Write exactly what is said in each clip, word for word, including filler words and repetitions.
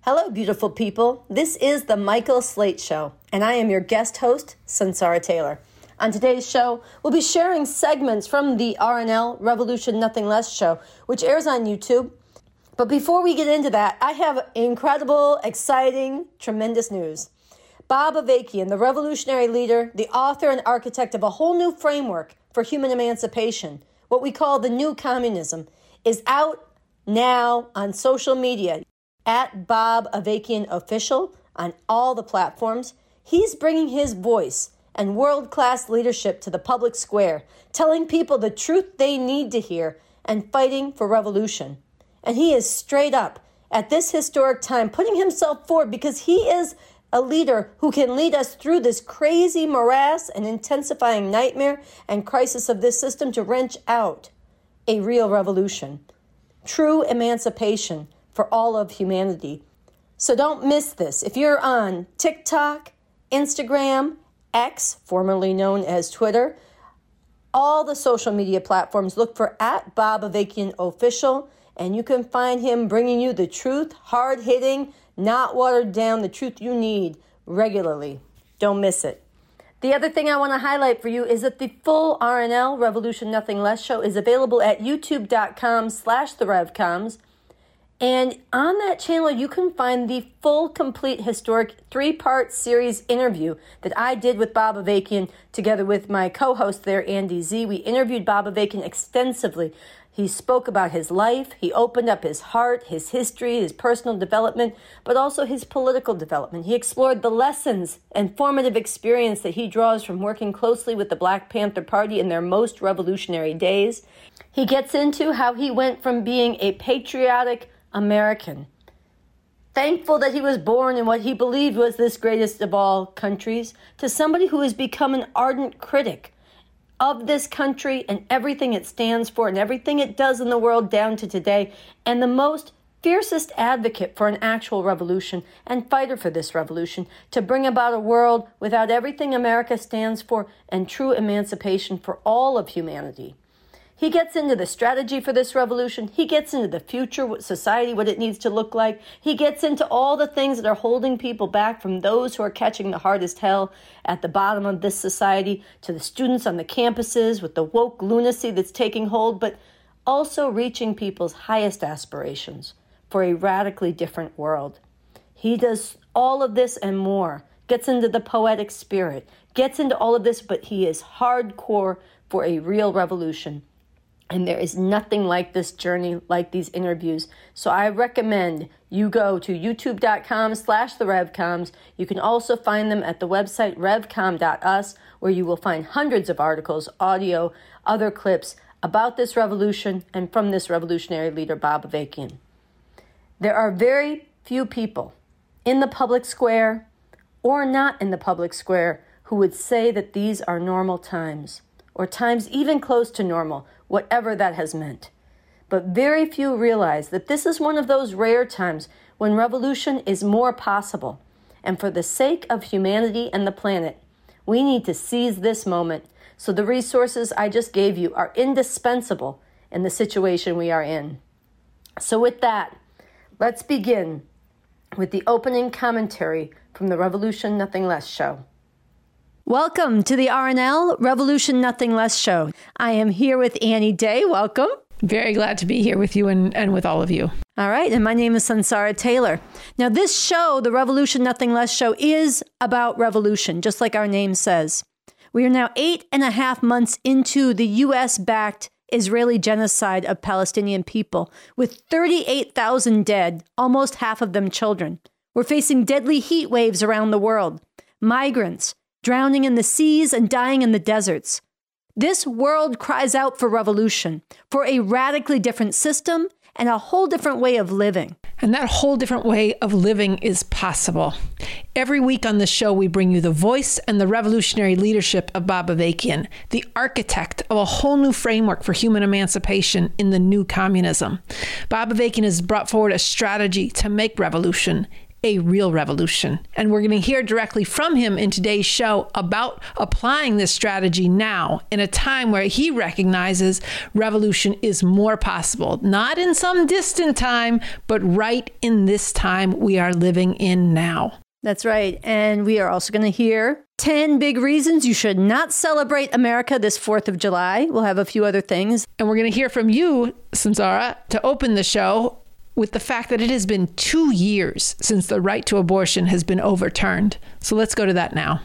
Hello, beautiful people. This is the Michael Slate Show, and I am your guest host, Sansara Taylor. On today's show, we'll be sharing segments from the R N L, Revolution Nothing Less show, which airs on YouTube. But before we get into that, I have incredible, exciting, tremendous news. Bob Avakian, the revolutionary leader, the author and architect of a whole new framework for human emancipation, what we call the new communism, is out now on social media at Bob Avakian Official on all the platforms. He's bringing his voice and world-class leadership to the public square, telling people the truth they need to hear and fighting for revolution. And he is straight up at this historic time putting himself forward because he is a leader who can lead us through this crazy morass and intensifying nightmare and crisis of this system to wrench out a real revolution, true emancipation for all of humanity. So don't miss this. If you're on TikTok, Instagram, X, formerly known as Twitter, all the social media platforms, look for at Bob Avakian Official, and you can find him bringing you the truth, hard-hitting, not watered down, the truth you need regularly. Don't miss it. The other thing I want to highlight for you is that the full R N L, Revolution Nothing Less show, is available at youtube.com slash the RevComs. And on that channel, you can find the full, complete, historic three-part series interview that I did with Bob Avakian together with my co-host there, Andy Z. We interviewed Bob Avakian extensively. He spoke about his life. He opened up his heart, his history, his personal development, but also his political development. He explored the lessons and formative experience that he draws from working closely with the Black Panther Party in their most revolutionary days. He gets into how he went from being a patriotic American, thankful that he was born in what he believed was this greatest of all countries, to somebody who has become an ardent critic of this country and everything it stands for and everything it does in the world down to today, and the most fiercest advocate for an actual revolution and fighter for this revolution to bring about a world without everything America stands for and true emancipation for all of humanity. He gets into the strategy for this revolution. He gets into the future society, what it needs to look like. He gets into all the things that are holding people back from those who are catching the hardest hell at the bottom of this society, to the students on the campuses with the woke lunacy that's taking hold, but also reaching people's highest aspirations for a radically different world. He does all of this and more, gets into the poetic spirit, gets into all of this, but he is hardcore for a real revolution. And there is nothing like this journey, like these interviews. So I recommend you go to youtube.com slash the RevComs. You can also find them at the website revcom dot us, where you will find hundreds of articles, audio, other clips about this revolution and from this revolutionary leader, Bob Avakian. There are very few people in the public square or not in the public square who would say that these are normal times, or times even close to normal, whatever that has meant. But very few realize that this is one of those rare times when revolution is more possible. And for the sake of humanity and the planet, we need to seize this moment. So the resources I just gave you are indispensable in the situation we are in. So with that, let's begin with the opening commentary from the Revolution Nothing Less show. Welcome to the R N L Revolution Nothing Less show. I am here with Annie Day. Welcome. Very glad to be here with you and, and with all of you. All right. And my name is Sansara Taylor. Now, this show, the Revolution Nothing Less show, is about revolution, just like our name says. We are now eight and a half months into the U S-backed Israeli genocide of Palestinian people, with thirty-eight thousand dead, almost half of them children. We're facing deadly heat waves around the world, migrants drowning in the seas and dying in the deserts. This world cries out for revolution, for a radically different system and a whole different way of living. And that whole different way of living is possible. Every week on the show, we bring you the voice and the revolutionary leadership of Bob Avakian, the architect of a whole new framework for human emancipation in the new communism. Bob Avakian has brought forward a strategy to make revolution a real revolution. And we're going to hear directly from him in today's show about applying this strategy now in a time where he recognizes revolution is more possible, not in some distant time, but right in this time we are living in now. That's right. And we are also going to hear ten big reasons you should not celebrate America this fourth of July. We'll have a few other things. And we're going to hear from you, Samsara, to open the show with the fact that it has been two years since the right to abortion has been overturned. So let's go to that now.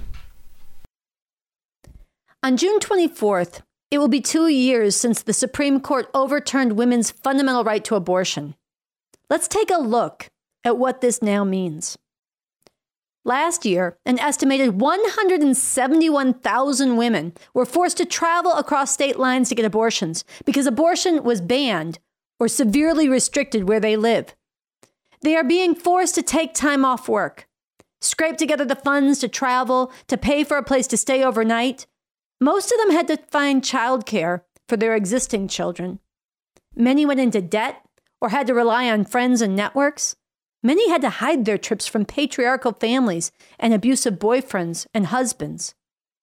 On June twenty-fourth, it will be two years since the Supreme Court overturned women's fundamental right to abortion. Let's take a look at what this now means. Last year, an estimated one hundred seventy-one thousand women were forced to travel across state lines to get abortions because abortion was banned or severely restricted where they live. They are being forced to take time off work, scrape together the funds to travel, to pay for a place to stay overnight. Most of them had to find childcare for their existing children. Many went into debt or had to rely on friends and networks. Many had to hide their trips from patriarchal families and abusive boyfriends and husbands.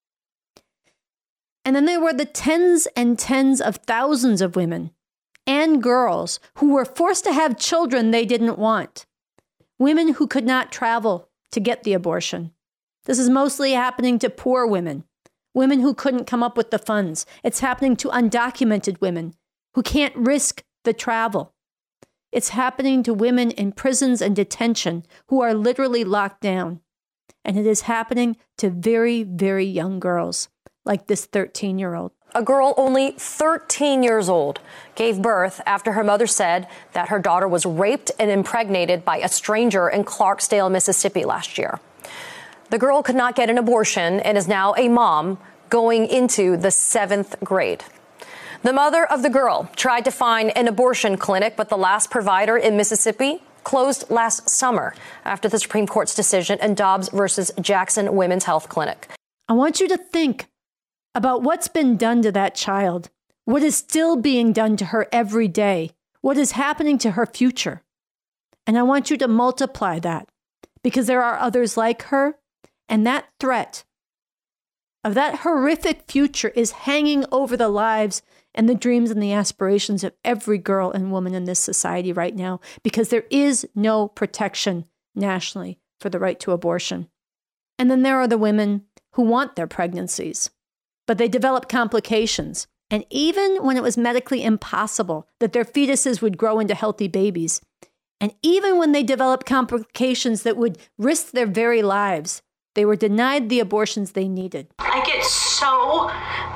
And then there were the tens and tens of thousands of women and girls who were forced to have children they didn't want. Women who could not travel to get the abortion. This is mostly happening to poor women, women who couldn't come up with the funds. It's happening to undocumented women who can't risk the travel. It's happening to women in prisons and detention who are literally locked down. And it is happening to very, very young girls, like this thirteen-year-old. A girl only thirteen years old gave birth after her mother said that her daughter was raped and impregnated by a stranger in Clarksdale, Mississippi last year. The girl could not get an abortion and is now a mom going into the seventh grade. The mother of the girl tried to find an abortion clinic, but the last provider in Mississippi closed last summer after the Supreme Court's decision in Dobbs versus Jackson Women's Health Clinic. I want you to think about what's been done to that child, what is still being done to her every day, what is happening to her future. And I want you to multiply that because there are others like her, and that threat of that horrific future is hanging over the lives and the dreams and the aspirations of every girl and woman in this society right now, because there is no protection nationally for the right to abortion. And then there are the women who want their pregnancies, but they develop complications. And even when it was medically impossible that their fetuses would grow into healthy babies, and even when they developed complications that would risk their very lives, they were denied the abortions they needed. I get so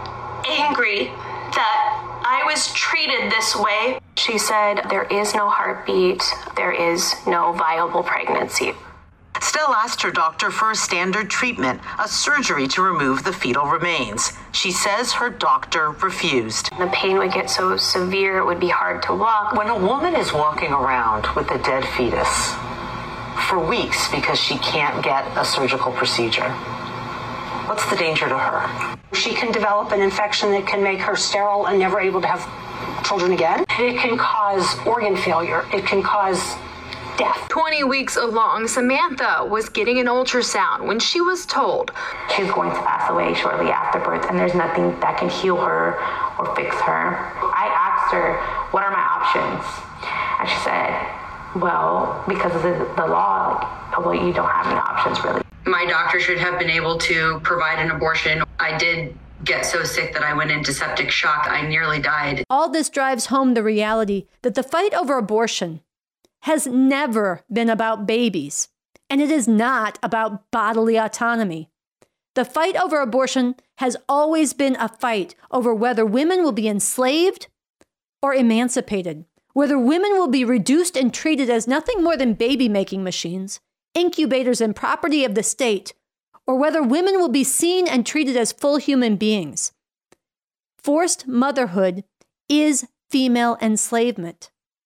angry that I was treated this way. She said, there is no heartbeat, there is no viable pregnancy. Stell asked her doctor for a standard treatment, a surgery to remove the fetal remains. She says her doctor refused. The pain would get so severe, it would be hard to walk. When a woman is walking around with a dead fetus for weeks because she can't get a surgical procedure, what's the danger to her? She can develop an infection that can make her sterile and never able to have children again. It can cause organ failure. It can cause death. twenty weeks along, Samantha was getting an ultrasound when she was told she's going to pass away shortly after birth, and there's nothing that can heal her or fix her. I asked her, what are my options? And she said, well, because of the, the law, like, well, you don't have any options really. My doctor should have been able to provide an abortion. I did get so sick that I went into septic shock. I nearly died. All this drives home the reality that the fight over abortion has never been about babies, and it is not about bodily autonomy. The fight over abortion has always been a fight over whether women will be enslaved or emancipated, whether women will be reduced and treated as nothing more than baby-making machines, incubators and property of the state, or whether women will be seen and treated as full human beings. Forced motherhood is female enslavement.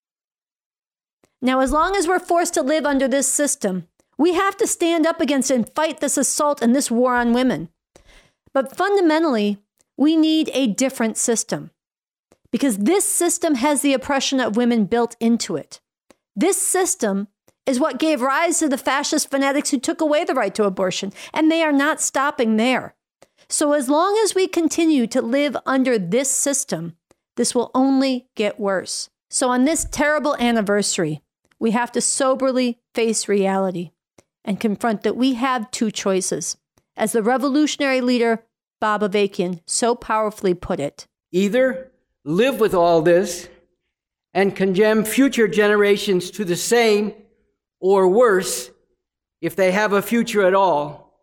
Now, as long as we're forced to live under this system, we have to stand up against and fight this assault and this war on women. But fundamentally, we need a different system, because this system has the oppression of women built into it. This system is what gave rise to the fascist fanatics who took away the right to abortion, and they are not stopping there. So as long as we continue to live under this system, this will only get worse. So on this terrible anniversary, we have to soberly face reality and confront that we have two choices. As the revolutionary leader Bob Avakian so powerfully put it. Either live with all this and condemn future generations to the same or worse if they have a future at all,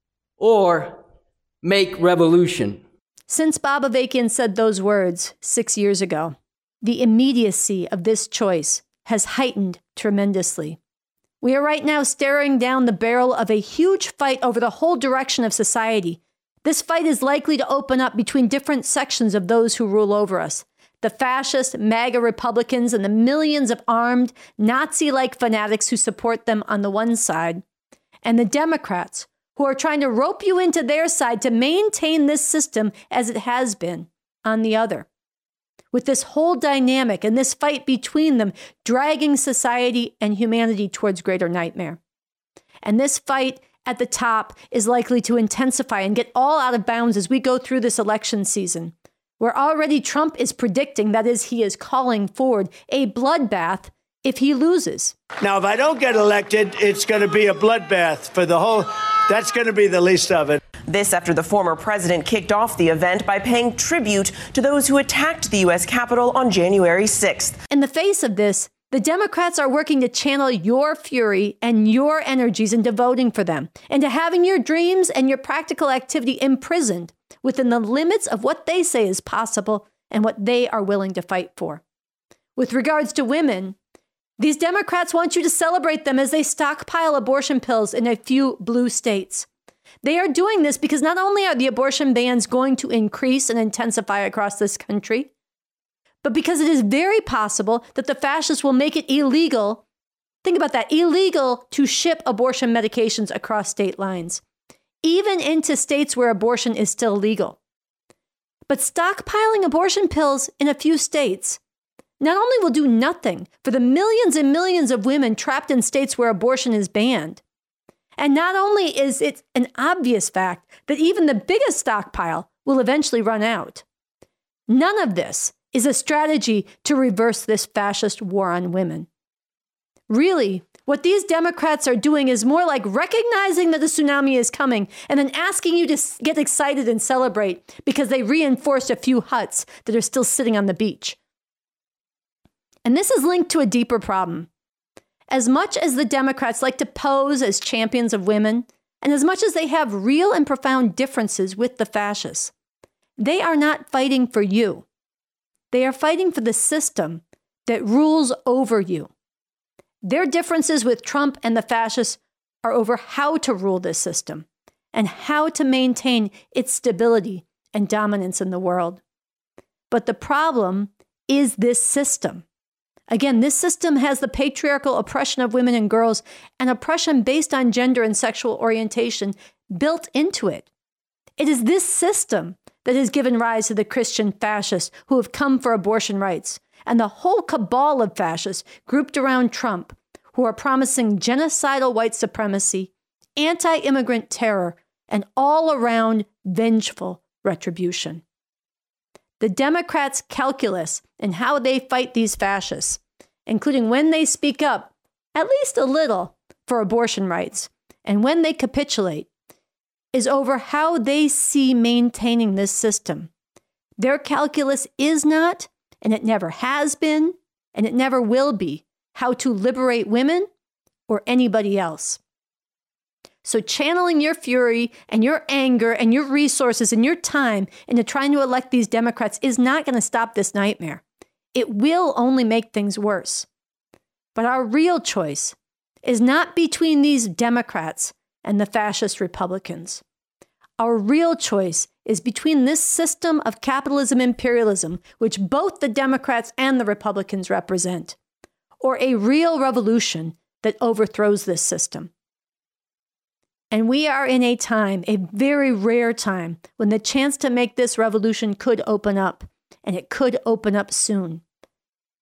or make revolution. Since Bob Avakian said those words six years ago, the immediacy of this choice has heightened tremendously. We are right now staring down the barrel of a huge fight over the whole direction of society. This fight is likely to open up between different sections of those who rule over us. The fascist MAGA Republicans and the millions of armed Nazi-like fanatics who support them on the one side, and the Democrats who are trying to rope you into their side to maintain this system as it has been on the other. With this whole dynamic and this fight between them dragging society and humanity towards greater nightmare. And this fight at the top is likely to intensify and get all out of bounds as we go through this election season, where already Trump is predicting, that is, he is calling forward a bloodbath if he loses. Now, if I don't get elected, it's going to be a bloodbath for the whole, that's going to be the least of it. This after the former president kicked off the event by paying tribute to those who attacked the U S Capitol on January sixth. In the face of this, the Democrats are working to channel your fury and your energies into voting for them, and to having your dreams and your practical activity imprisoned within the limits of what they say is possible and what they are willing to fight for. With regards to women, these Democrats want you to celebrate them as they stockpile abortion pills in a few blue states. They are doing this because not only are the abortion bans going to increase and intensify across this country, but because it is very possible that the fascists will make it illegal, think about that, illegal to ship abortion medications across state lines, even into states where abortion is still legal. But stockpiling abortion pills in a few states not only will do nothing for the millions and millions of women trapped in states where abortion is banned, and not only is it an obvious fact that even the biggest stockpile will eventually run out, none of this is a strategy to reverse this fascist war on women. Really, what these Democrats are doing is more like recognizing that the tsunami is coming and then asking you to get excited and celebrate because they reinforced a few huts that are still sitting on the beach. And this is linked to a deeper problem. As much as the Democrats like to pose as champions of women, and as much as they have real and profound differences with the fascists, they are not fighting for you. They are fighting for the system that rules over you. Their differences with Trump and the fascists are over how to rule this system and how to maintain its stability and dominance in the world. But the problem is this system. Again, this system has the patriarchal oppression of women and girls and oppression based on gender and sexual orientation built into it. It is this system that has given rise to the Christian fascists who have come for abortion rights, and the whole cabal of fascists grouped around Trump who are promising genocidal white supremacy, anti-immigrant terror, and all-around vengeful retribution. The Democrats' calculus in how they fight these fascists, including when they speak up, at least a little, for abortion rights, and when they capitulate, is over how they see maintaining this system. Their calculus is not, and it never has been, and it never will be, how to liberate women or anybody else. So channeling your fury and your anger and your resources and your time into trying to elect these Democrats is not going to stop this nightmare. It will only make things worse. But our real choice is not between these Democrats and the fascist Republicans. Our real choice is between this system of capitalism imperialism, which both the Democrats and the Republicans represent, or a real revolution that overthrows this system. And we are in a time, a very rare time, when the chance to make this revolution could open up, and it could open up soon.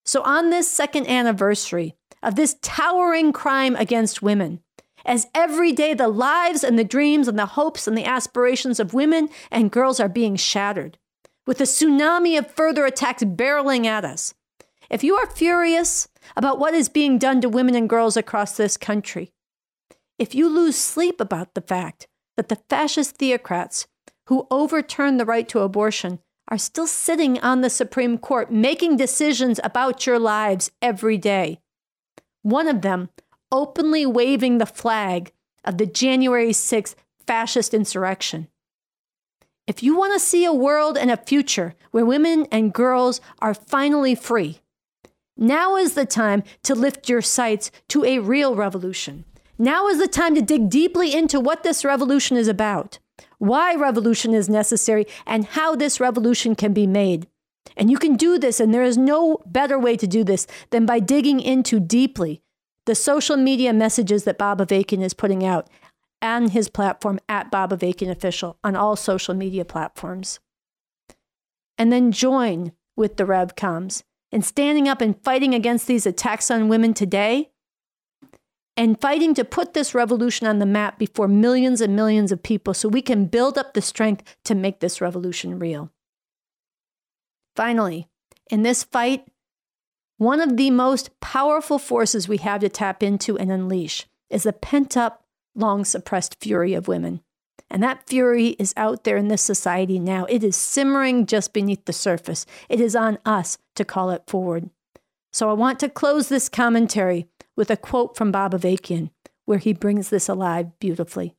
So on this second anniversary of this towering crime against women, as every day the lives and the dreams and the hopes and the aspirations of women and girls are being shattered, with a tsunami of further attacks barreling at us, if you are furious about what is being done to women and girls across this country, if you lose sleep about the fact that the fascist theocrats who overturned the right to abortion are still sitting on the Supreme Court making decisions about your lives every day, one of them openly waving the flag of the January sixth fascist insurrection. If you want to see a world and a future where women and girls are finally free, now is the time to lift your sights to a real revolution. Now is the time to dig deeply into what this revolution is about, why revolution is necessary, and how this revolution can be made. And you can do this, and there is no better way to do this than by digging into deeply the social media messages that Bob Avakian is putting out on his platform at Bob Avakian Official on all social media platforms. And then join with the RevComs in standing up and fighting against these attacks on women today, and fighting to put this revolution on the map before millions and millions of people so we can build up the strength to make this revolution real. Finally, in this fight, one of the most powerful forces we have to tap into and unleash is the pent-up, long-suppressed fury of women. And that fury is out there in this society now. It is simmering just beneath the surface. It is on us to call it forward. So I want to close this commentary with a quote from Bob Avakian, where he brings this alive beautifully.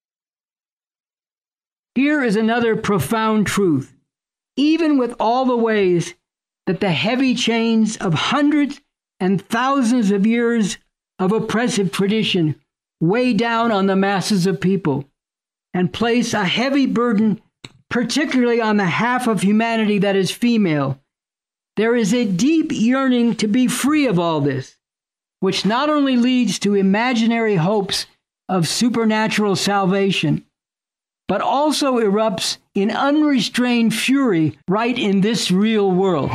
Here is another profound truth. Even with all the ways that the heavy chains of hundreds and thousands of years of oppressive tradition weigh down on the masses of people and place a heavy burden, particularly on the half of humanity that is female, there is a deep yearning to be free of all this, which not only leads to imaginary hopes of supernatural salvation, but also erupts in unrestrained fury right in this real world.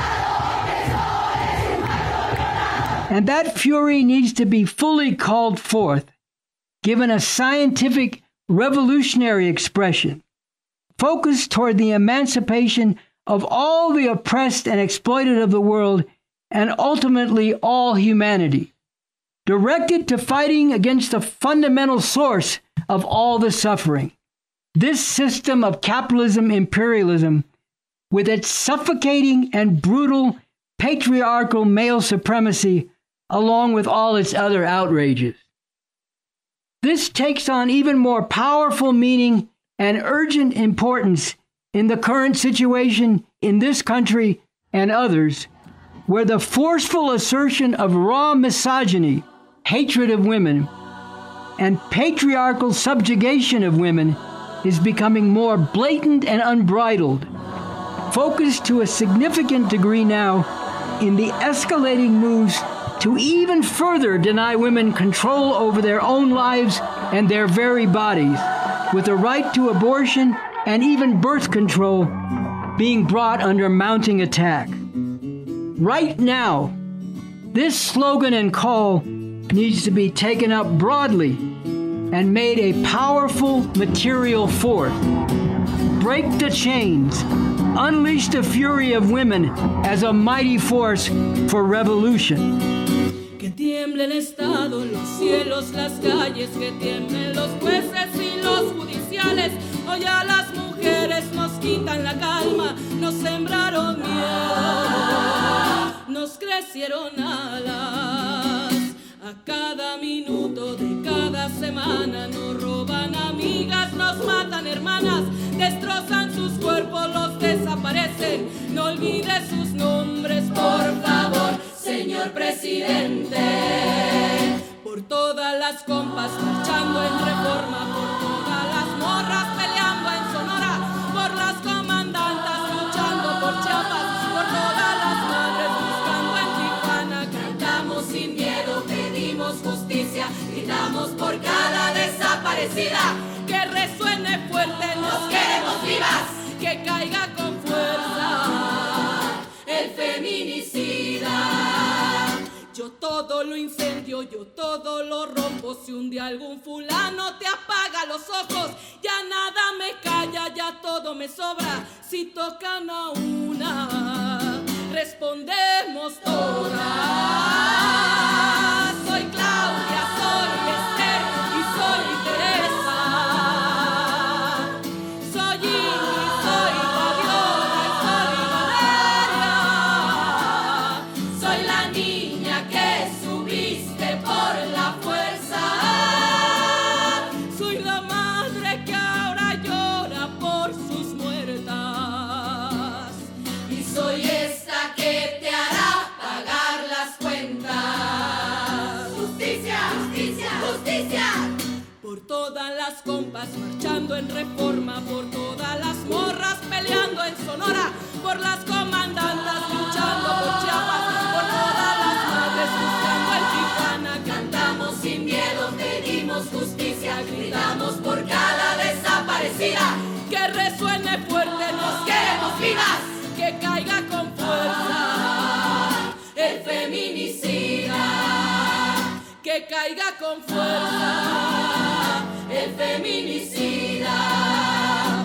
And that fury needs to be fully called forth, given a scientific, revolutionary expression, focused toward the emancipation of all the oppressed and exploited of the world, and ultimately all humanity, directed to fighting against the fundamental source of all the suffering. This system of capitalism imperialism, with its suffocating and brutal patriarchal male supremacy, along with all its other outrages. This takes on even more powerful meaning and urgent importance in the current situation in this country and others, where the forceful assertion of raw misogyny, hatred of women, and patriarchal subjugation of women is becoming more blatant and unbridled, focused to a significant degree now in the escalating moves to even further deny women control over their own lives and their very bodies, with the right to abortion and even birth control being brought under mounting attack. Right now, this slogan and call needs to be taken up broadly and made a powerful material force. Break the chains, unleash the fury of women as a mighty force for revolution. Que tiemble el Estado, los cielos, las calles, que tiemblen los jueces y los judiciales. Hoy a las mujeres nos quitan la calma, nos sembraron miedo, nos crecieron alas. A cada minuto de cada semana nos roban amigas, nos matan hermanas, destrozan sus cuerpos, los desaparecen. No olvide sus nombres, por favor, señor presidente. Por todas las compas marchando en Reforma, por todas las morras peleando en Sonora, por las comandantas luchando por Chiapas, por todas las madres buscando en Tijuana. Cantamos sin miedo, pedimos justicia, gritamos por cada desaparecida. Que resuene fuerte, nos queremos vivas, que caiga con fuerza el feminicida. todo lo incendio, yo todo lo rompo. Si un día algún fulano te apaga los ojos, ya nada me calla, ya todo me sobra. Si tocan a una, respondemos todas. Soy Claudia, soy Esther y soy Teresa. Soy Ingrid, soy Fabiola y soy Valeria. Soy la niña que subiste por la fuerza. Soy la madre que ahora llora por sus muertas. Y soy esta que te hará pagar las cuentas. Justicia, justicia, justicia. Por todas las compas marchando en Reforma, por todas las morras peleando en Sonora, por las comandantas luchando por Chiapas, por todas las madres buscando en Tijuana. Cantamos sin miedo, pedimos justicia, gritamos por cada desaparecida. Que resuene fuerte, nos queremos vivas, que caiga con fuerza el feminicida, que caiga con fuerza el feminicida.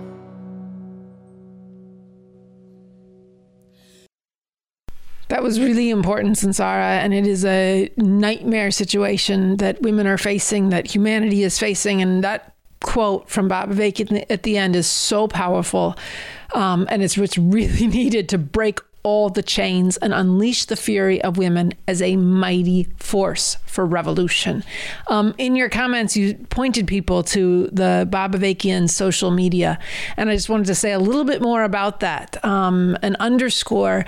That was really important, Sansara, and it is a nightmare situation that women are facing, that humanity is facing, and that quote from Bob Avakian at the end is so powerful, um, and it's what's really needed to break all the chains and unleash the fury of women as a mighty force for revolution. Um, in your comments, you pointed people to the Bob Avakian social media, and I just wanted to say a little bit more about that um, and underscore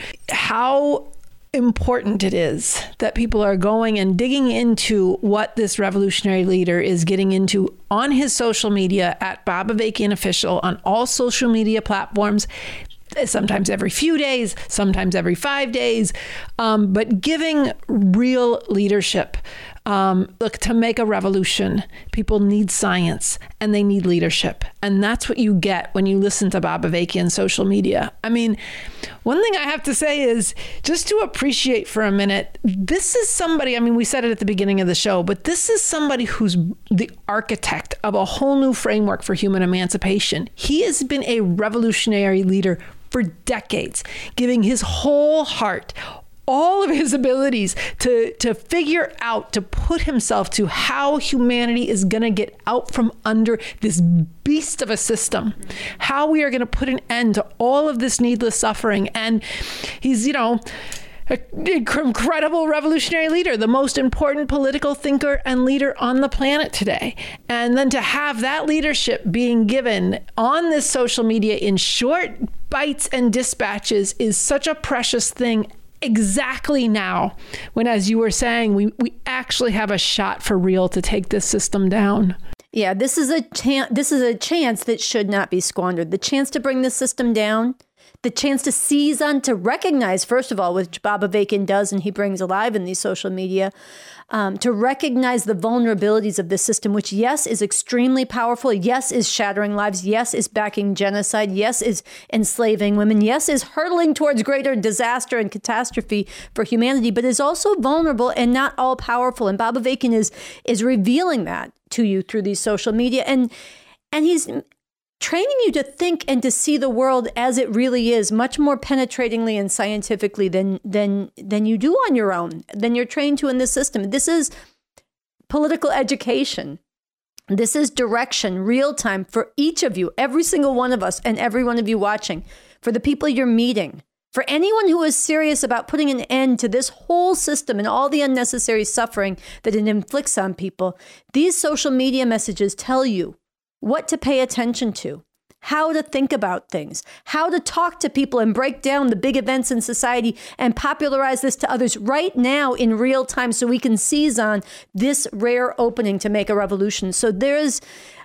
how important it is that people are going and digging into what this revolutionary leader is getting into on his social media at Bob Avakian Official on all social media platforms. Sometimes every few days, sometimes every five days, um, but giving real leadership. Um, look, to make a revolution, people need science and they need leadership. And that's what you get when you listen to Bob Avakian social media. I mean, one thing I have to say is just to appreciate for a minute, this is somebody, I mean, we said it at the beginning of the show, but this is somebody who's the architect of a whole new framework for human emancipation. He has been a revolutionary leader for decades, giving his whole heart, all of his abilities to, to figure out, to put himself to how humanity is going to get out from under this beast of a system, how we are going to put an end to all of this needless suffering. And he's, you know, an incredible revolutionary leader, the most important political thinker and leader on the planet today. And then to have that leadership being given on this social media in short bites and dispatches is such a precious thing exactly now, when, as you were saying, we, we actually have a shot for real to take this system down. Yeah, this is a chance. This is a chance that should not be squandered. The chance to bring the system down, the chance to seize on, to recognize, first of all, which Bob Avakian does and he brings alive in these social media, um, to recognize the vulnerabilities of the system, which, yes, is extremely powerful. Yes, is shattering lives. Yes, is backing genocide. Yes, is enslaving women. Yes, is hurtling towards greater disaster and catastrophe for humanity, but is also vulnerable and not all powerful. And Bob Avakian is is revealing that to you through these social media. And and he's training you to think and to see the world as it really is, much more penetratingly and scientifically than than than you do on your own, than you're trained to in this system. This is political education. This is direction, real time for each of you, every single one of us and every one of you watching, for the people you're meeting, for anyone who is serious about putting an end to this whole system and all the unnecessary suffering that it inflicts on people. These social media messages tell you what to pay attention to, how to think about things, how to talk to people and break down the big events in society and popularize this to others right now in real time so we can seize on this rare opening to make a revolution. So there's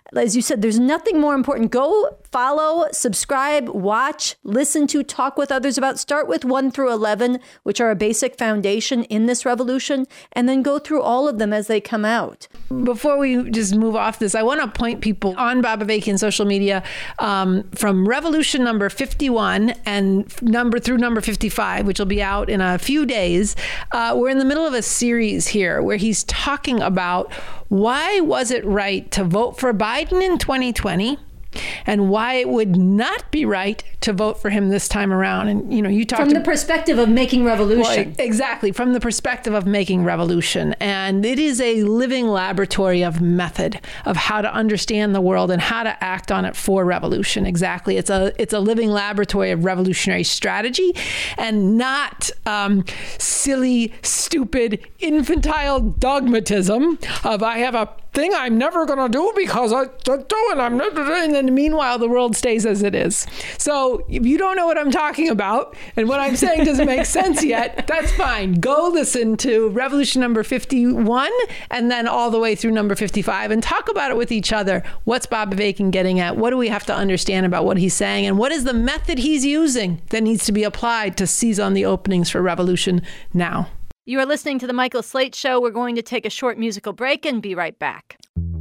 As you said, there's nothing more important. Go follow, subscribe, watch, listen to, talk with others about. Start with one through eleven, which are a basic foundation in this revolution, and then go through all of them as they come out. Before we just move off this, I want to point people on Bob Avakian social media um, from revolution number fifty-one and number through number fifty-five, which will be out in a few days. Uh, we're in the middle of a series here where he's talking about why was it right to vote for Biden in twenty twenty and why it would not be right to vote for him this time around. And, you know, you talked from the perspective of making revolution. Well, exactly. From the perspective of making revolution. And it is a living laboratory of method of how to understand the world and how to act on it for revolution. Exactly. It's a, it's a living laboratory of revolutionary strategy and not um, silly, stupid, infantile dogmatism of I have a thing I'm never going to do because I do and I'm not, and then meanwhile the world stays as it is. So if you don't know what I'm talking about and what I'm saying doesn't make sense yet, that's fine. Go listen to revolution number fifty-one and then all the way through number fifty-five and talk about it with each other. What's Bob Avakian getting at? What do we have to understand about what he's saying? And what is the method he's using that needs to be applied to seize on the openings for revolution now? You are listening to The Michael Slate Show. We're going to take a short musical break and be right back.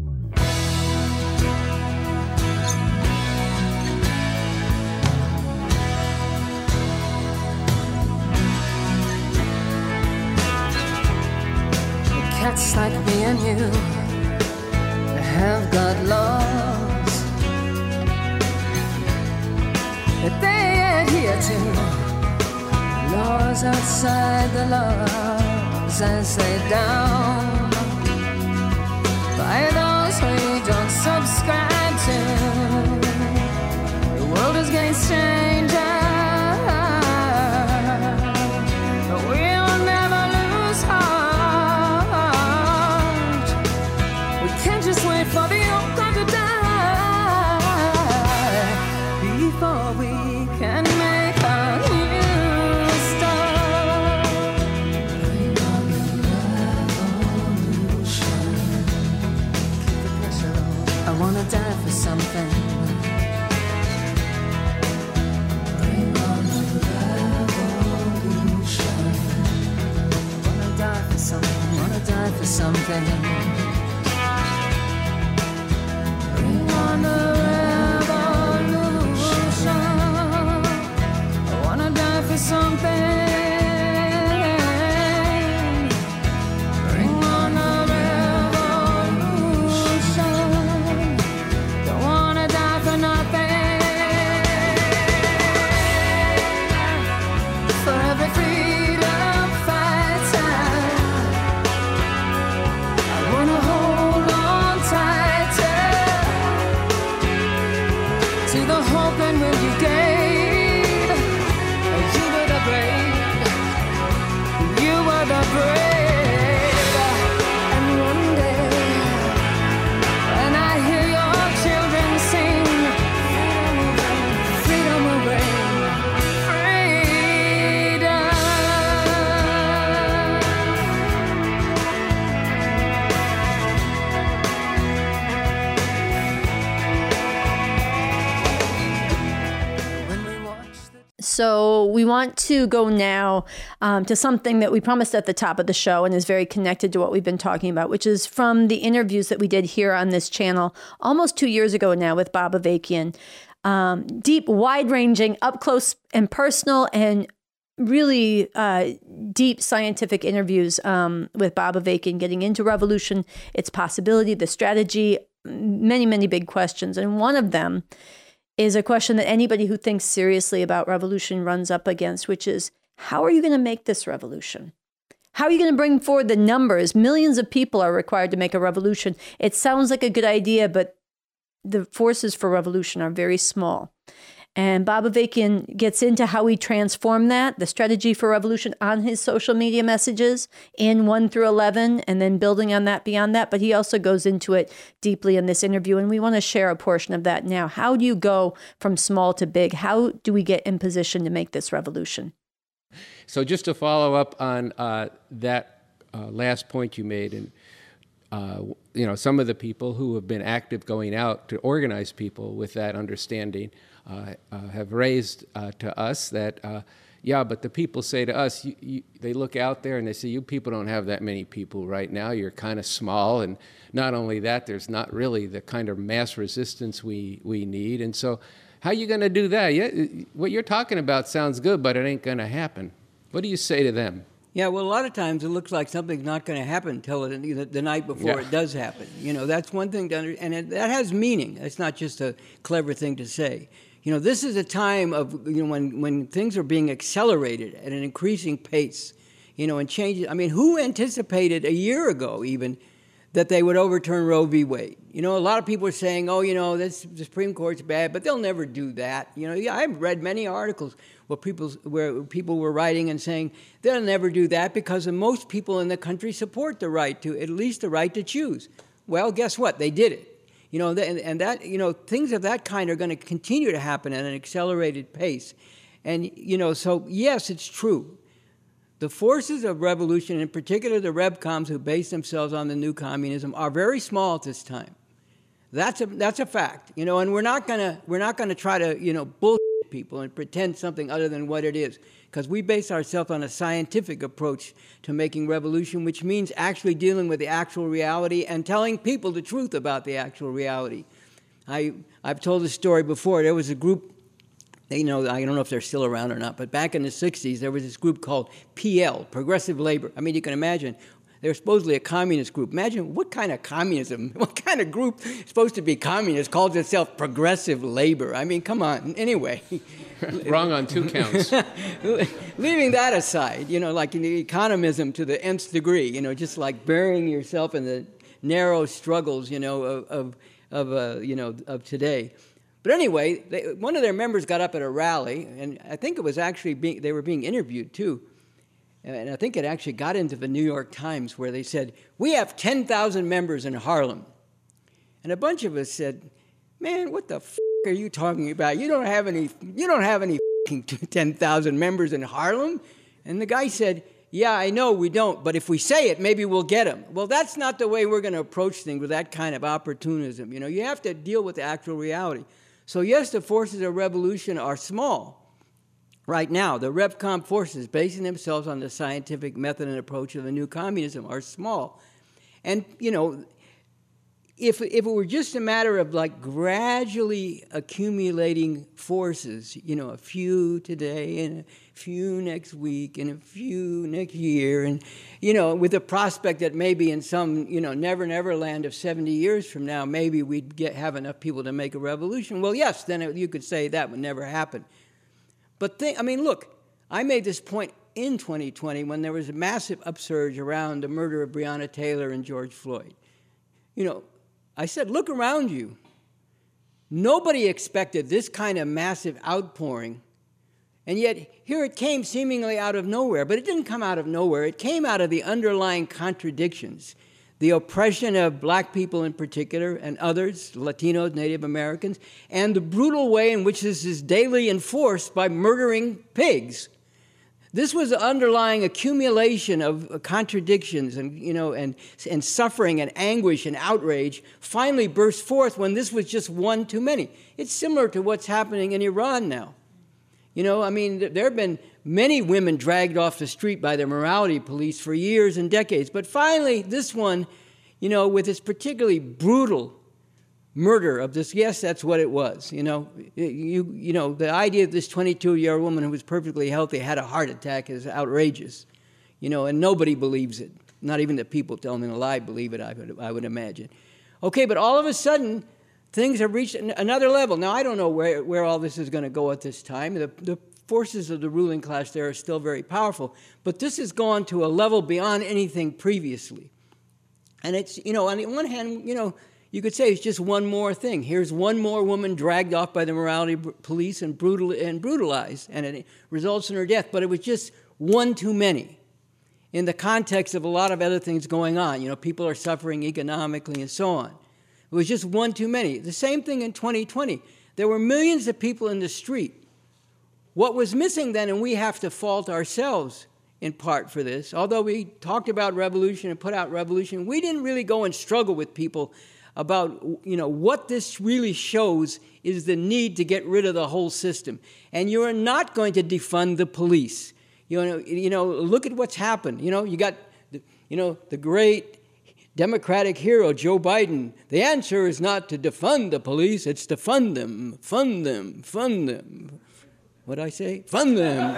Cats like me and you have got laws that they adhere to. Laws outside the laws as laid down by those we don't subscribe to. The world is getting stranger, but we'll never lose heart. We can't just wait for the old clock to die before we can make a I wanna die for something. Bring on the revolution. I wanna die for something. I wanna die for something. Bring on the revolution. I wanna die for something. So we want to go now um, to something that we promised at the top of the show and is very connected to what we've been talking about, which is from the interviews that we did here on this channel almost two years ago now with Bob Avakian. Um, deep, wide-ranging, up-close and personal and really uh, deep scientific interviews um, with Bob Avakian, getting into revolution, its possibility, the strategy, many, many big questions. And one of them is a question that anybody who thinks seriously about revolution runs up against, which is, how are you going to make this revolution? How are you going to bring forward the numbers? Millions of people are required to make a revolution. It sounds like a good idea, but the forces for revolution are very small. And Bob Avakian gets into how we transform that, the strategy for revolution on his social media messages in one through eleven, and then building on that beyond that. But he also goes into it deeply in this interview, and we want to share a portion of that now. How do you go from small to big? How do we get in position to make this revolution? So just to follow up on uh, that uh, last point you made, and uh, you know, some of the people who have been active going out to organize people with that understanding uh, uh, have raised uh, to us that, uh, yeah, but the people say to us, you, you, they look out there and they say, you people don't have that many people right now. You're kind of small. And not only that, there's not really the kind of mass resistance we, we need. And so how are you going to do that? Yeah, what you're talking about sounds good, but it ain't going to happen. What do you say to them? Yeah, well, a lot of times it looks like something's not going to happen until the, the, the night before Yeah. it does happen. You know, that's one thing to under, and it, that has meaning. It's not just a clever thing to say. You know, this is a time of, you know, when, when things are being accelerated at an increasing pace, you know, and changes. I mean, who anticipated a year ago even that they would overturn Roe v. Wade? You know, a lot of people are saying, oh, you know, this, the Supreme Court's bad, but they'll never do that. You know, yeah, I've read many articles where people, where people were writing and saying they'll never do that because most people in the country support the right to, at least the right to choose. Well, guess what? They did it. You know, and, and that, you know, things of that kind are going to continue to happen at an accelerated pace. And, you know, so yes, it's true. The forces of revolution, in particular the RevComs who base themselves on the new communism, are very small at this time. That's a, that's a fact, you know, and we're not going to, we're not going to try to, you know, bullshit people and pretend something other than what it is, because we base ourselves on a scientific approach to making revolution, which means actually dealing with the actual reality and telling people the truth about the actual reality. I, I've told this story before. There was a group, you know, I don't know if they're still around or not, but back in the sixties, there was this group called P L, Progressive Labor. I mean, you can imagine, they're supposedly a communist group. Imagine what kind of communism, what kind of group supposed to be communist calls itself Progressive Labor? I mean, come on. Anyway. Wrong on two counts. Leaving that aside, you know, like in the economism to the nth degree, you know, just like burying yourself in the narrow struggles, you know, of, of, of uh, you know, of today. But anyway, they, one of their members got up at a rally, and I think it was actually being, they were being interviewed too. And I think it actually got into the New York Times where they said, we have ten thousand members in Harlem. And a bunch of us said, man, what the f*** are you talking about? You don't have any, you don't have any ten thousand members in Harlem? And the guy said, yeah, I know we don't, but if we say it, maybe we'll get them. Well, that's not the way we're going to approach things with that kind of opportunism. You know, you have to deal with the actual reality. So yes, the forces of revolution are small. Right now, the RevCom forces, basing themselves on the scientific method and approach of the new communism, are small. And, you know, if, if it were just a matter of, like, gradually accumulating forces, you know, a few today and a few next week and a few next year, and, you know, with the prospect that maybe in some, you know, never, never land of seventy years from now, maybe we'd get, have enough people to make a revolution, well, yes, then it, you could say that would never happen. But think, I mean, look, I made this point in twenty twenty when there was a massive upsurge around the murder of Breonna Taylor and George Floyd. You know, I said, look around you. Nobody expected this kind of massive outpouring, and yet here it came seemingly out of nowhere. But it didn't come out of nowhere. It came out of the underlying contradictions. The oppression of black people in particular, and others, Latinos, Native Americans, and the brutal way in which this is daily enforced by murdering pigs. This was the underlying accumulation of contradictions and, you know, and, and suffering and anguish and outrage finally burst forth when this was just one too many. It's similar to what's happening in Iran now. You know, I mean, there have been many women dragged off the street by their morality police for years and decades. But finally, this one, you know, with its particularly brutal murder of this, yes, that's what it was. You know, you, you know, the idea that this twenty-two-year-old woman who was perfectly healthy had a heart attack is outrageous. You know, and nobody believes it. Not even the people telling the lie believe it, I would, I would imagine. Okay, but all of a sudden, things have reached another level. Now, I don't know where, where all this is going to go at this time. The, the forces of the ruling class there are still very powerful. But this has gone to a level beyond anything previously. And it's, you know, on the one hand, you know, you could say it's just one more thing. Here's one more woman dragged off by the morality police and, brutal, and brutalized, and it results in her death. But it was just one too many in the context of a lot of other things going on. You know, people are suffering economically and so on. It was just one too many. The same thing in twenty twenty. There were millions of people in the street. What was missing then, and we have to fault ourselves in part for this. Although we talked about revolution and put out revolution, we didn't really go and struggle with people about, you know, what this really shows is the need to get rid of the whole system. And you are not going to defund the police. You know, you know, look at what's happened. You know, you got, the, you know, the great Democratic hero, Joe Biden. The answer is not to defund the police, it's to fund them, fund them, fund them. What'd I say? Fund them.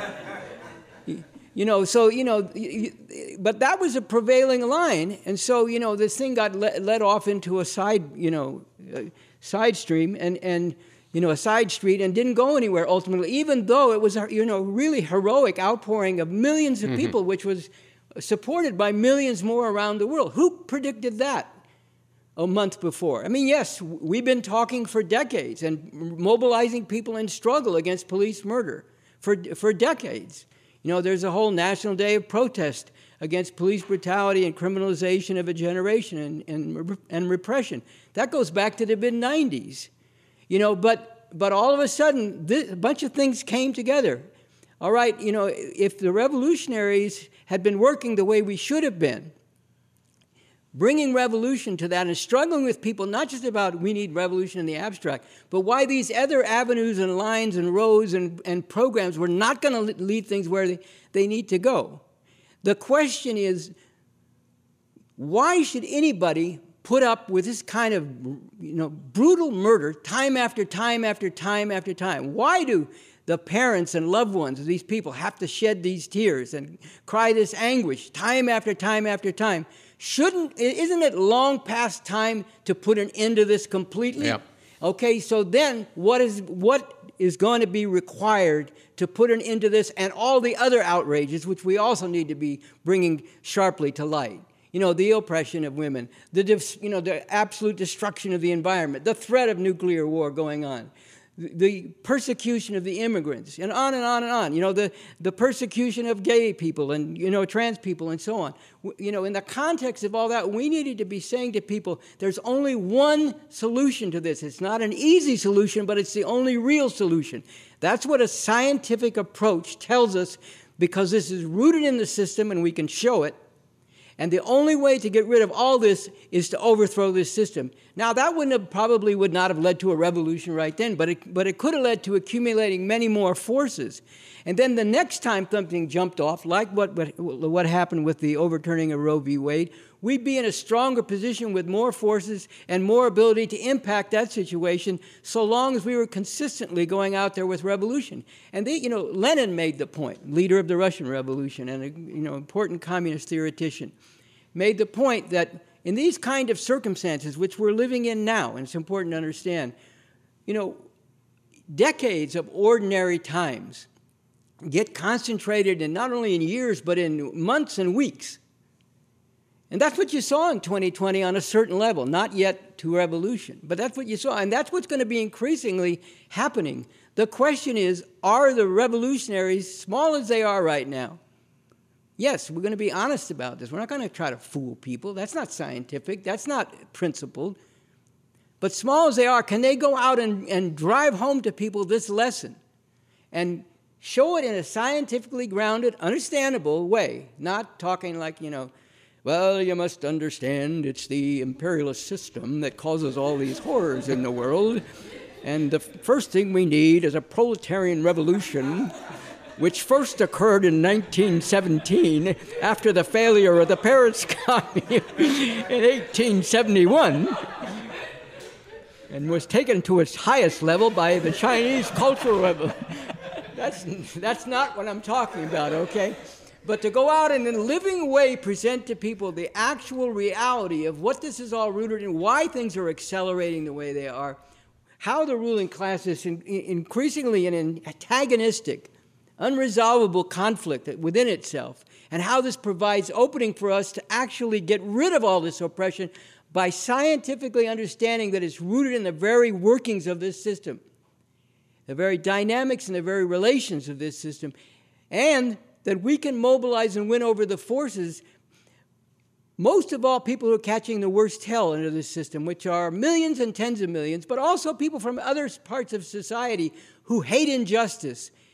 You know, so, you know, but that was a prevailing line. And so, you know, this thing got let, let off into a side, you know, uh, side stream and, and, you know, a side street and didn't go anywhere ultimately, even though it was a, you know, really heroic outpouring of millions of mm-hmm. people, which was supported by millions more around the world. Who predicted that a month before? I mean, yes, we've been talking for decades and mobilizing people in struggle against police murder for for decades. You know, there's a whole national day of protest against police brutality and criminalization of a generation and, and, and repression. That goes back to the mid nineties. You know, but but all of a sudden, this, a bunch of things came together. All right, you know, if the revolutionaries had been working the way we should have been, bringing revolution to that and struggling with people, not just about we need revolution in the abstract, but why these other avenues and lines and roads and, and programs were not going to lead things where they, they need to go. The question is, why should anybody put up with this kind of, you know, brutal murder time after time after time after time? Why do the parents and loved ones of these people have to shed these tears and cry this anguish time after time after time? Shouldn't, isn't it long past time to put an end to this completely? Yep. Okay, so then what is what is going to be required to put an end to this and all the other outrages, which we also need to be bringing sharply to light? You know, the oppression of women, the, you know, the absolute destruction of the environment, the threat of nuclear war going on, the persecution of the immigrants, and on and on and on. You know, the, the persecution of gay people and, you know, trans people and so on. You know, in the context of all that, we needed to be saying to people, there's only one solution to this. It's not an easy solution, but it's the only real solution. That's what a scientific approach tells us, because this is rooted in the system and we can show it. And the only way to get rid of all this is to overthrow this system. Now, that wouldn't have, probably would not have led to a revolution right then, but it, but it could have led to accumulating many more forces. And then the next time something jumped off, like what, what, what happened with the overturning of Roe v. Wade, we'd be in a stronger position with more forces and more ability to impact that situation, so long as we were consistently going out there with revolution. And they, you know, Lenin made the point, leader of the Russian Revolution and a, you know, important communist theoretician, made the point that in these kind of circumstances, which we're living in now, and it's important to understand, you know, decades of ordinary times get concentrated in not only in years, but in months and weeks. And that's what you saw in twenty twenty on a certain level, not yet to revolution, but that's what you saw. And that's what's going to be increasingly happening. The question is, are the revolutionaries, small as they are right now, yes, we're going to be honest about this. We're not going to try to fool people. That's not scientific. That's not principled. But small as they are, can they go out and, and drive home to people this lesson and show it in a scientifically grounded, understandable way, not talking like, you know, well, you must understand it's the imperialist system that causes all these horrors in the world, and the first thing we need is a proletarian revolution, which first occurred in nineteen seventeen after the failure of the Paris Commune in eighteen seventy-one, and was taken to its highest level by the Chinese Cultural Revolution. That's, that's not what I'm talking about, okay? But to go out and in a living way present to people the actual reality of what this is all rooted in, why things are accelerating the way they are, how the ruling class is in, in, increasingly in an antagonistic, unresolvable conflict within itself, and how this provides opening for us to actually get rid of all this oppression by scientifically understanding that it's rooted in the very workings of this system, the very dynamics and the very relations of this system, and that we can mobilize and win over the forces, most of all people who are catching the worst hell under this system, which are millions and tens of millions, but also people from other parts of society who hate injustice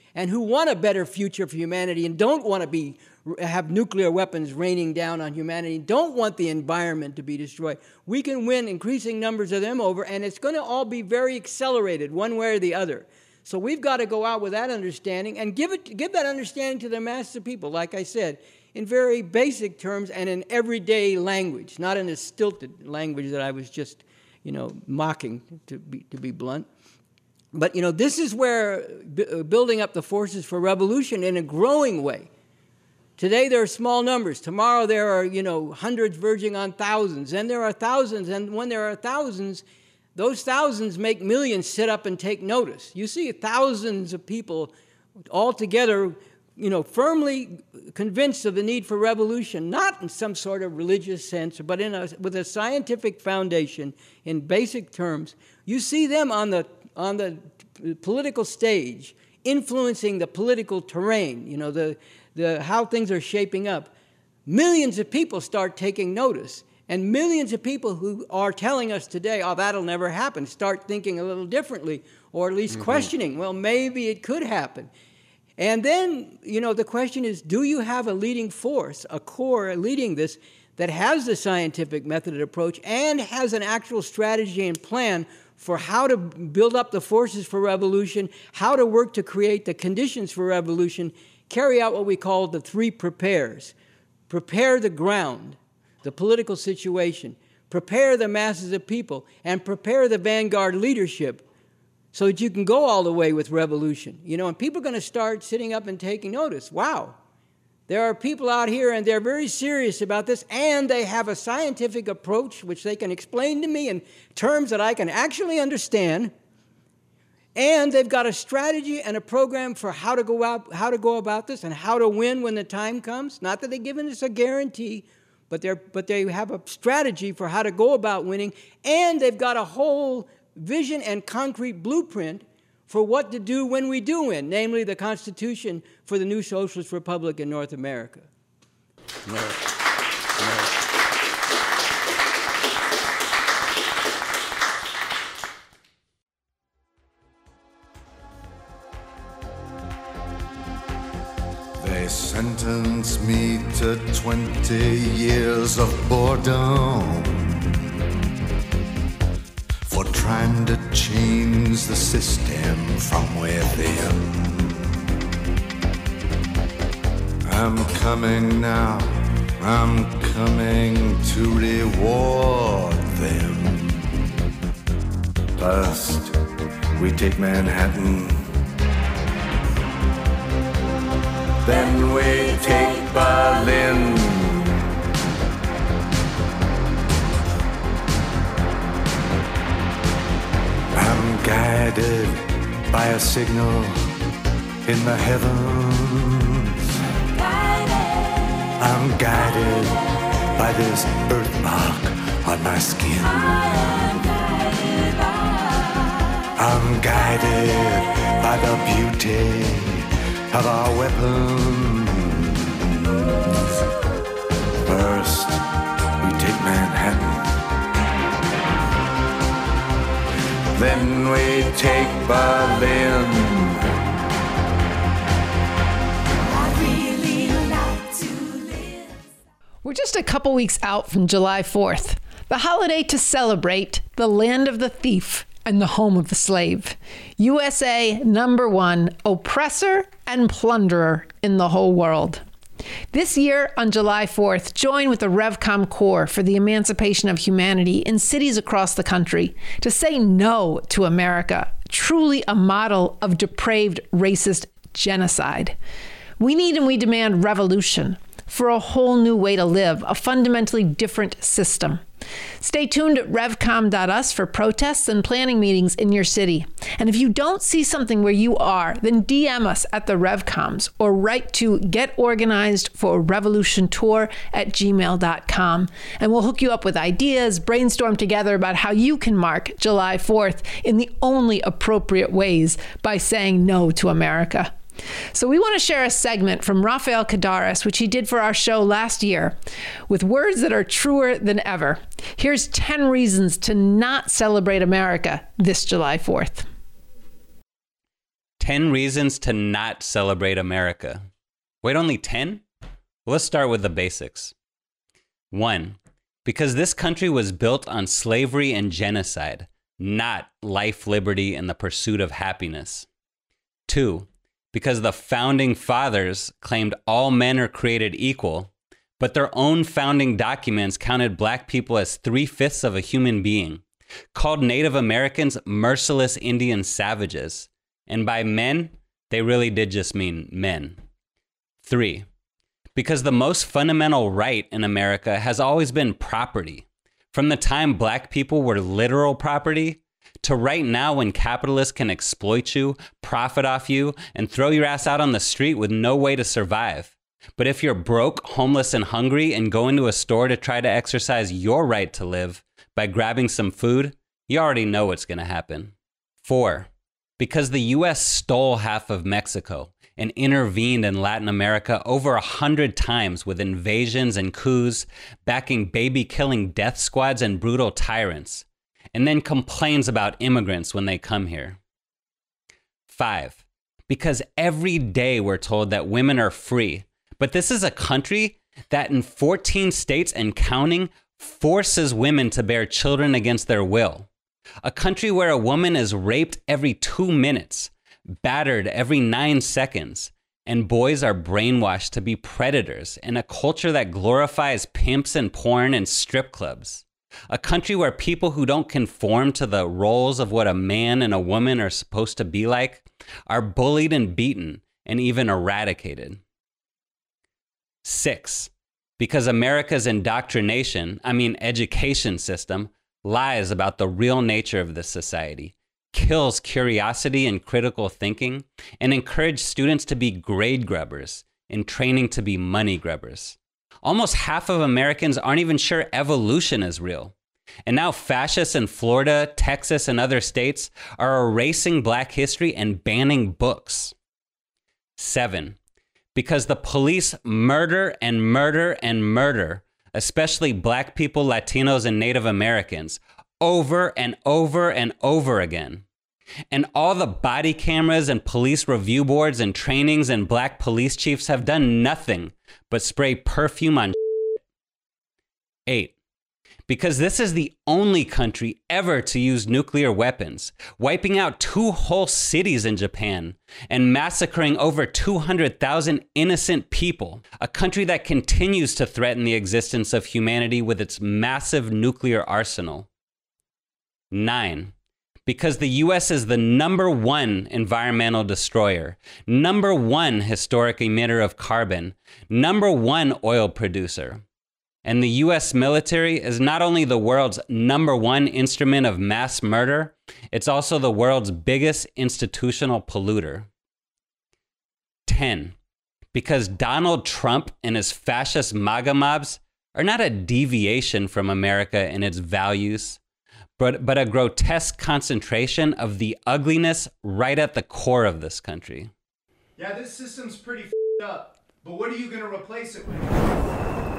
and who want a better future for humanity and don't want to be have nuclear weapons raining down on humanity, don't want the environment to be destroyed. We can win increasing numbers of them over, and it's going to all be very accelerated one way or the other. So we've got to go out with that understanding and give it, give that understanding to the masses of people, like I said, in very basic terms and in everyday language, not in a stilted language that I was just, you know, mocking, to be, to be blunt. But, you know, this is where b- building up the forces for revolution in a growing way. Today there are small numbers. Tomorrow there are, you know, hundreds verging on thousands. And there are thousands. And when there are thousands, those thousands make millions sit up and take notice. You see thousands of people all together, you know, firmly convinced of the need for revolution, not in some sort of religious sense, but in a, with a scientific foundation in basic terms. You see them on the on the political stage, influencing the political terrain, you know, the, the how things are shaping up. Millions of people start taking notice, and millions of people who are telling us today, oh, that'll never happen, start thinking a little differently, or at least mm-hmm. questioning, well, maybe it could happen. And then, you know, the question is, do you have a leading force, a core leading this, that has the scientific method and approach and has an actual strategy and plan for how to build up the forces for revolution, how to work to create the conditions for revolution, carry out what we call the three prepares. Prepare the ground, the political situation, prepare the masses of people, and prepare the vanguard leadership so that you can go all the way with revolution. You know, and people are going to start sitting up and taking notice. Wow. There are people out here, and they're very serious about this, and they have a scientific approach which they can explain to me in terms that I can actually understand, and they've got a strategy and a program for how to go out, how to go about this, and how to win when the time comes. Not that they've given us a guarantee, but they're but they have a strategy for how to go about winning, and they've got a whole vision and concrete blueprint for what to do when we do win, namely the Constitution for the new socialist republic in North America. No. No. They sentenced me to twenty years of boredom for trying to change the system from within. I'm coming now, I'm coming to reward them. First, we take Manhattan, then we take Berlin. I'm guided by a signal in the heavens. I'm guided by this birthmark on my skin. I'm guided by the beauty of our weapons. First, we take Manhattan. Then we take Berlin. We're just a couple weeks out from July fourth, the holiday to celebrate the land of the thief and the home of the slave. U S A number one oppressor and plunderer in the whole world. This year, on July fourth, join with the RevCom Corps for the emancipation of humanity in cities across the country to say no to America, truly a model of depraved, racist genocide. We need and we demand revolution for a whole new way to live, a fundamentally different system. Stay tuned at revcom dot us for protests and planning meetings in your city. And if you don't see something where you are, then D M us at the RevComs or write to getorganizedforarevolutiontour at gmail dot com. And we'll hook you up with ideas, brainstorm together about how you can mark July fourth in the only appropriate ways by saying no to America. So we want to share a segment from Rafael Cadares, which he did for our show last year, with words that are truer than ever. Here's ten reasons to not celebrate America this July fourth. ten reasons to not celebrate America. Wait, only ten? Well, let's start with the basics. One, because this country was built on slavery and genocide, not life, liberty, and the pursuit of happiness. Two, because the founding fathers claimed all men are created equal, but their own founding documents counted black people as three-fifths of a human being, called Native Americans merciless Indian savages, and by men, they really did just mean men. Three, because the most fundamental right in America has always been property. From the time black people were literal property to right now when capitalists can exploit you, profit off you, and throw your ass out on the street with no way to survive. But if you're broke, homeless, and hungry and go into a store to try to exercise your right to live by grabbing some food, you already know what's going to happen. Four, because the U S stole half of Mexico and intervened in Latin America over a hundred times with invasions and coups, backing baby-killing death squads and brutal tyrants, and then complains about immigrants when they come here. Five, because every day we're told that women are free, but this is a country that in fourteen states and counting forces women to bear children against their will. A country where a woman is raped every two minutes, battered every nine seconds, and boys are brainwashed to be predators in a culture that glorifies pimps and porn and strip clubs. A country where people who don't conform to the roles of what a man and a woman are supposed to be like are bullied and beaten and even eradicated. Six, because America's indoctrination, I mean education system, lies about the real nature of this society, kills curiosity and critical thinking, and encourages students to be grade grubbers in training to be money grubbers. Almost half of Americans aren't even sure evolution is real. And now fascists in Florida, Texas, and other states are erasing Black history and banning books. Seven, because the police murder and murder and murder, especially Black people, Latinos, and Native Americans, over and over and over again. And all the body cameras and police review boards and trainings and Black police chiefs have done nothing but spray perfume on shit. Eight, because this is the only country ever to use nuclear weapons, wiping out two whole cities in Japan and massacring over two hundred thousand innocent people, a country that continues to threaten the existence of humanity with its massive nuclear arsenal. Nine, because the U S is the number one environmental destroyer, number one historic emitter of carbon, number one oil producer. And the U S military is not only the world's number one instrument of mass murder, it's also the world's biggest institutional polluter. Ten, because Donald Trump and his fascist MAGA mobs are not a deviation from America and its values, but, but a grotesque concentration of the ugliness right at the core of this country. Yeah, this system's pretty f***ed up, but what are you going to replace it with?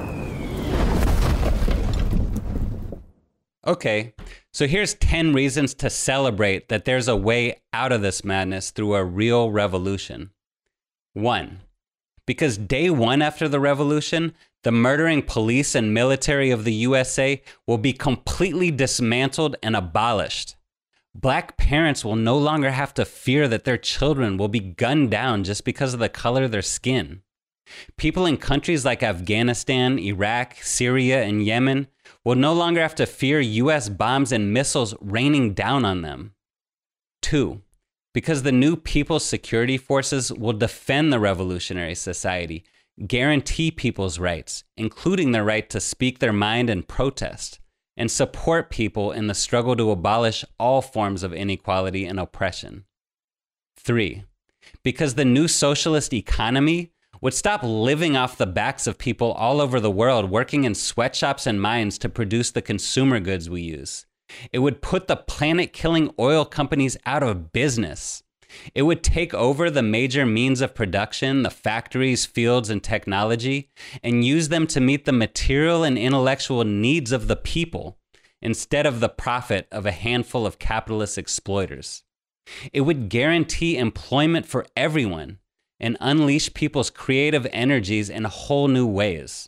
Okay, so here's ten reasons to celebrate that there's a way out of this madness through a real revolution. One, because day one after the revolution, the murdering police and military of the U S A will be completely dismantled and abolished. Black parents will no longer have to fear that their children will be gunned down just because of the color of their skin. People in countries like Afghanistan, Iraq, Syria, and Yemen will no longer have to fear U S bombs and missiles raining down on them. Two, because the new People's Security Forces will defend the revolutionary society, guarantee people's rights, including their right to speak their mind and protest, and support people in the struggle to abolish all forms of inequality and oppression. Three, because the new socialist economy would stop living off the backs of people all over the world working in sweatshops and mines to produce the consumer goods we use. It would put the planet-killing oil companies out of business. It would take over the major means of production, the factories, fields, and technology, and use them to meet the material and intellectual needs of the people instead of the profit of a handful of capitalist exploiters. It would guarantee employment for everyone and unleash people's creative energies in whole new ways.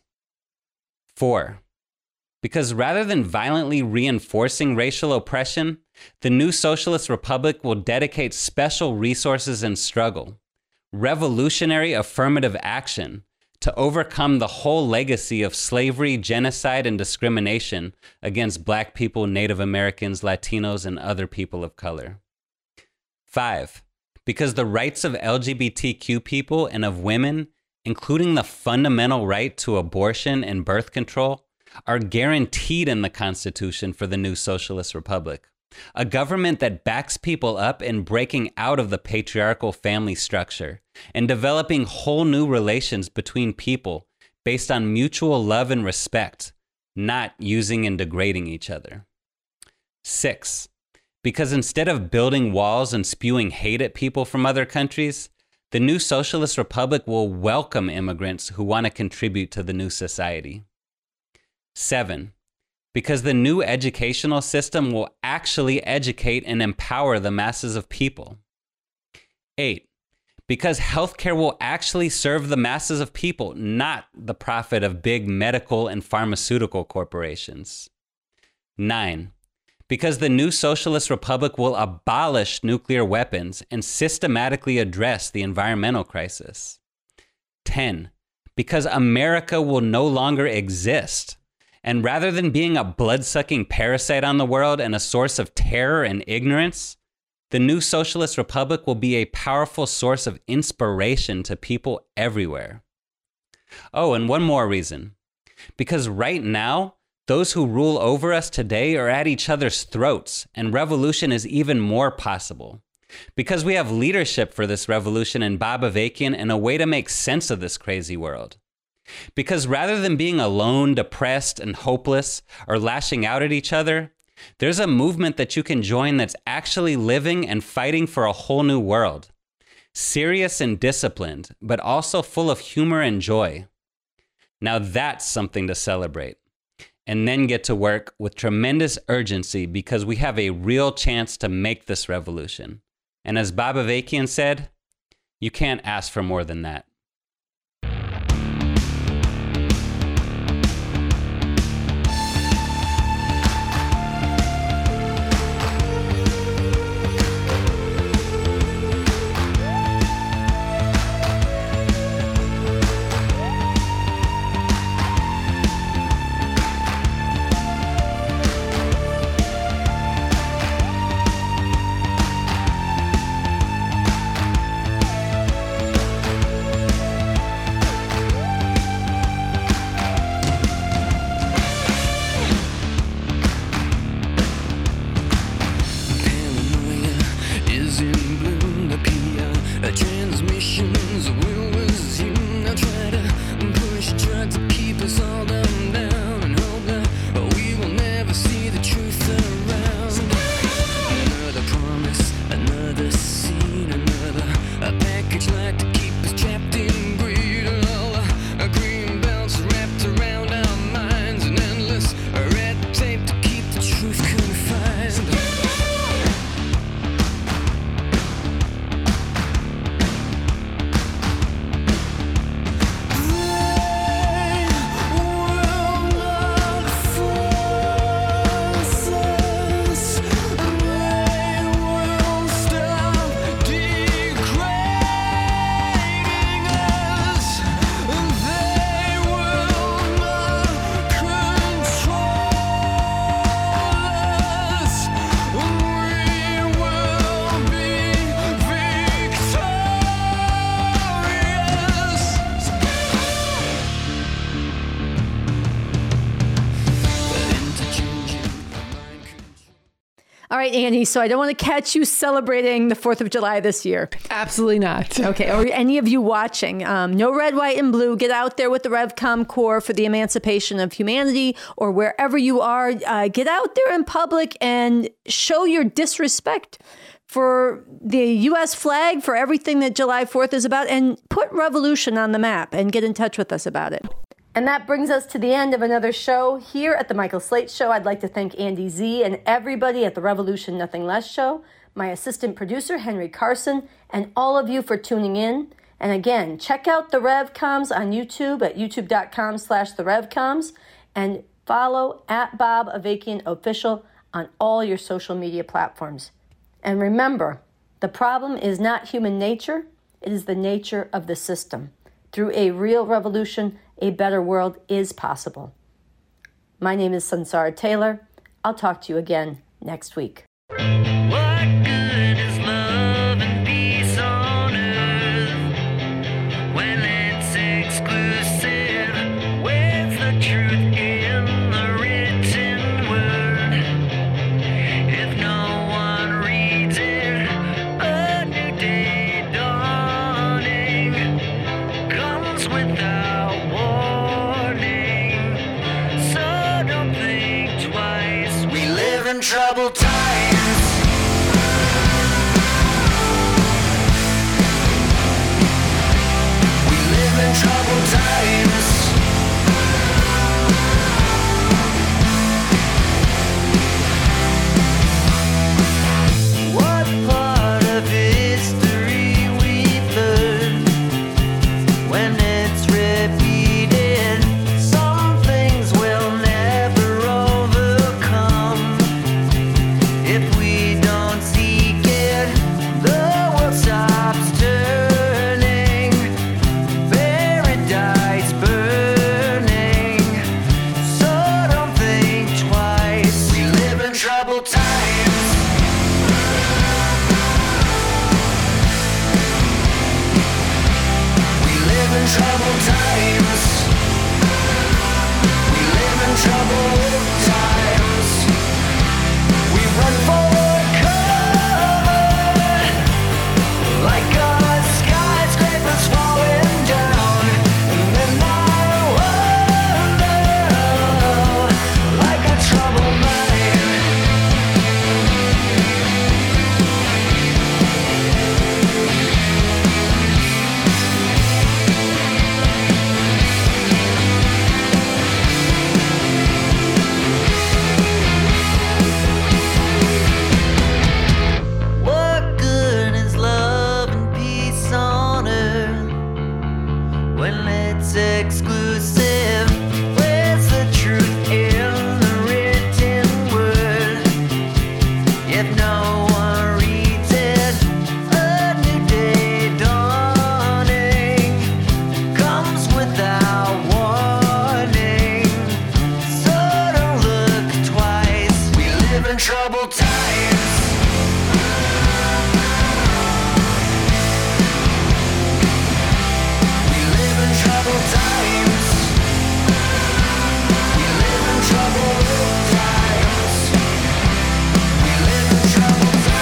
Four, because rather than violently reinforcing racial oppression, the new socialist republic will dedicate special resources and struggle, revolutionary affirmative action, to overcome the whole legacy of slavery, genocide, and discrimination against Black people, Native Americans, Latinos, and other people of color. Five, because the rights of L G B T Q people and of women, including the fundamental right to abortion and birth control, are guaranteed in the Constitution for the new socialist republic. A government that backs people up in breaking out of the patriarchal family structure and developing whole new relations between people based on mutual love and respect, not using and degrading each other. Six, because instead of building walls and spewing hate at people from other countries, the new socialist republic will welcome immigrants who want to contribute to the new society. Seven, because the new educational system will actually educate and empower the masses of people. Eight, because healthcare will actually serve the masses of people, not the profit of big medical and pharmaceutical corporations. Nine, because the new socialist republic will abolish nuclear weapons and systematically address the environmental crisis. Ten, because America will no longer exist. And rather than being a blood-sucking parasite on the world and a source of terror and ignorance, the new socialist republic will be a powerful source of inspiration to people everywhere. Oh, and one more reason. Because right now, those who rule over us today are at each other's throats, and revolution is even more possible. Because we have leadership for this revolution in Bob Avakian and a way to make sense of this crazy world. Because rather than being alone, depressed, and hopeless, or lashing out at each other, there's a movement that you can join that's actually living and fighting for a whole new world. Serious and disciplined, but also full of humor and joy. Now that's something to celebrate. And then get to work with tremendous urgency because we have a real chance to make this revolution. And as Bob Avakian said, you can't ask for more than that. All right, Annie, so I don't want to catch you celebrating the fourth of July this year. Absolutely not. Okay, or any of you watching, um, no red, white, and blue. Get out there with the RevCom Corps for the emancipation of humanity, or wherever you are. Uh, get out there in public and show your disrespect for the U S flag, for everything that July fourth is about, and put revolution on the map and get in touch with us about it. And that brings us to the end of another show here at the Michael Slate Show. I'd like to thank Andy Z and everybody at the Revolution Nothing Less Show, my assistant producer, Henry Carson, and all of you for tuning in. And again, check out the RevComs on YouTube at youtube.com slash the RevComs and follow at Bob Avakian Official on all your social media platforms. And remember, the problem is not human nature, it is the nature of the system. Through a real revolution, a better world is possible. My name is Sansara Taylor. I'll talk to you again next week. What good is love and peace on earth when it's exclusive? Where's the truth in the written word? If no one reads it, a new day dawning comes without warning. So don't think twice. We live in troubled times. We live in troubled times. What part of history we've learned when it's repeated? Some things we'll never overcome if we don't seek it. The world stops turning, paradise burning. So don't think twice. We live in troubled times. We live in troubled times. We live in troubled times. We run for cover like a skyscraper's falling down. And then I wonder, like a troubled mind. What good is love and peace on earth when it's exclusive? Where's the truth in the written word? If no one reads it, a new day dawning comes without warning. So don't look twice. We live in troubled times. We live in troubled times. We live in troubled times. We live in troubled times.